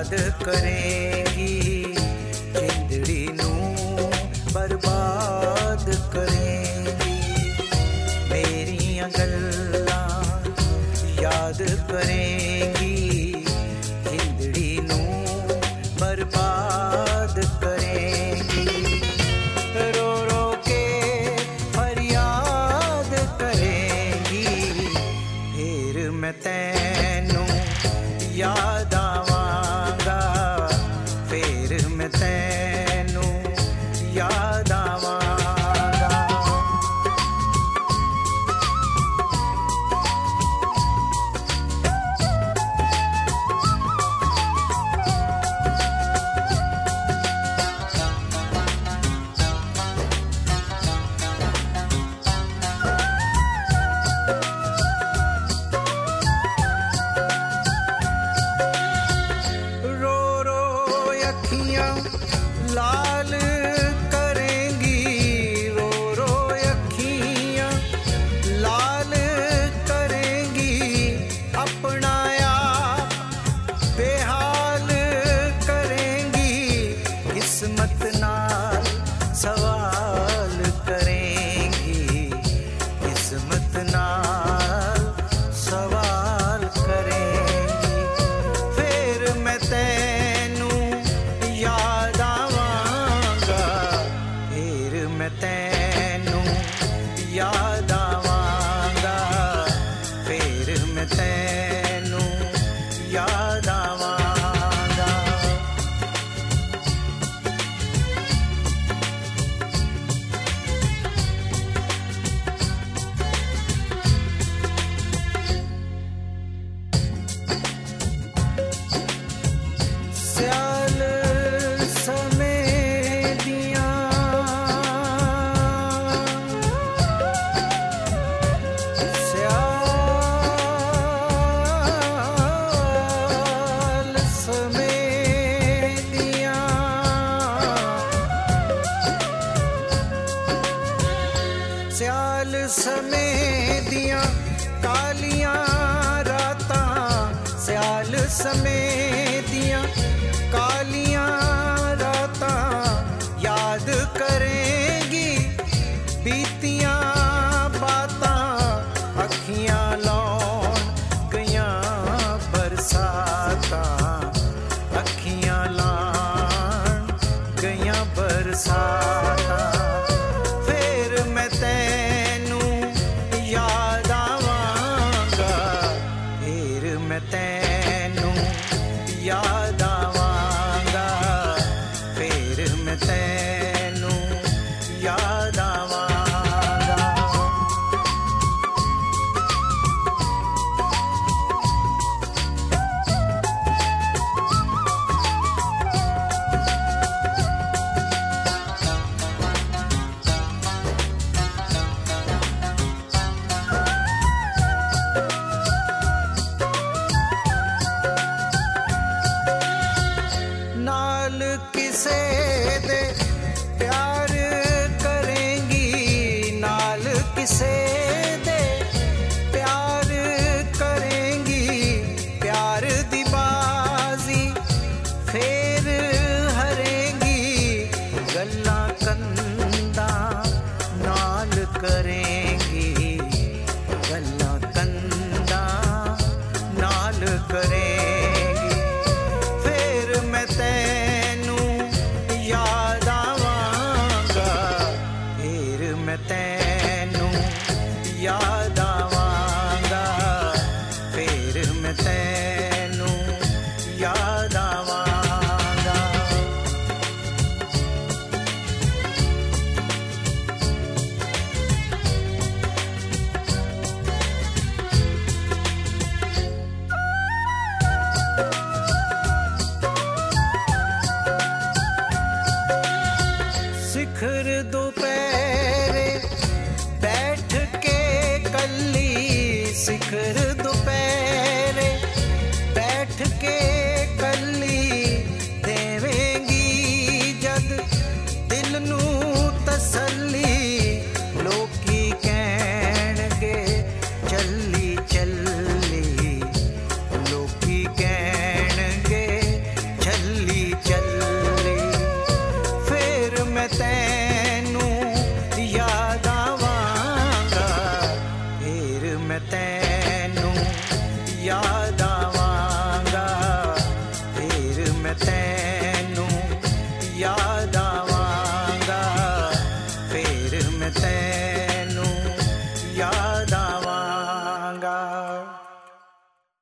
याद करेंगी जिंदड़ी नू बर्बाद करेंगी मेरियां गल्लां याद करेंगी जिंदड़ी नू बर्बाद करेंगी रो रो के फरियाद करेंगी फिर मैं तैनू याद आवांगा फिर मैं तैनू याद आवांगा लाल करेंगी रो रो अखियां लाल करेंगी अपना आप बेहाल करेंगी किस्मत नाल सवाल करेंगी किस्मत नाल सवाल करेंगी फिर मैं तैनू याद मैं तैनू याद आवांगा फिर मैं तैनू याद आवांगा स्याल समय दिया स्याल समय दियां कालियां रातां स्याल समय दियां कालियां रातां याद करेंगी बीतियां बातां अखियां लौन गईयां बरसातां अखियां लान गईयां बरसातां तैनू याद आवांगा फिर मैं तैनू याद आवांगा फिर मैं तैनू याद आवांगा नाल किसे दे प्यार करेंगी नाल किसे दे प्यार करेंगी प्यार दी बाजी फेर हरेंगी गल्लां कंदा नाल करेंगी गल्लां कंदा नाल करेंगी फिर मैं तैनू याद आवांगा फिर मैं तैनू याद आवांगा फिर मैं तैनू याद आवांगा शिखर दोपहर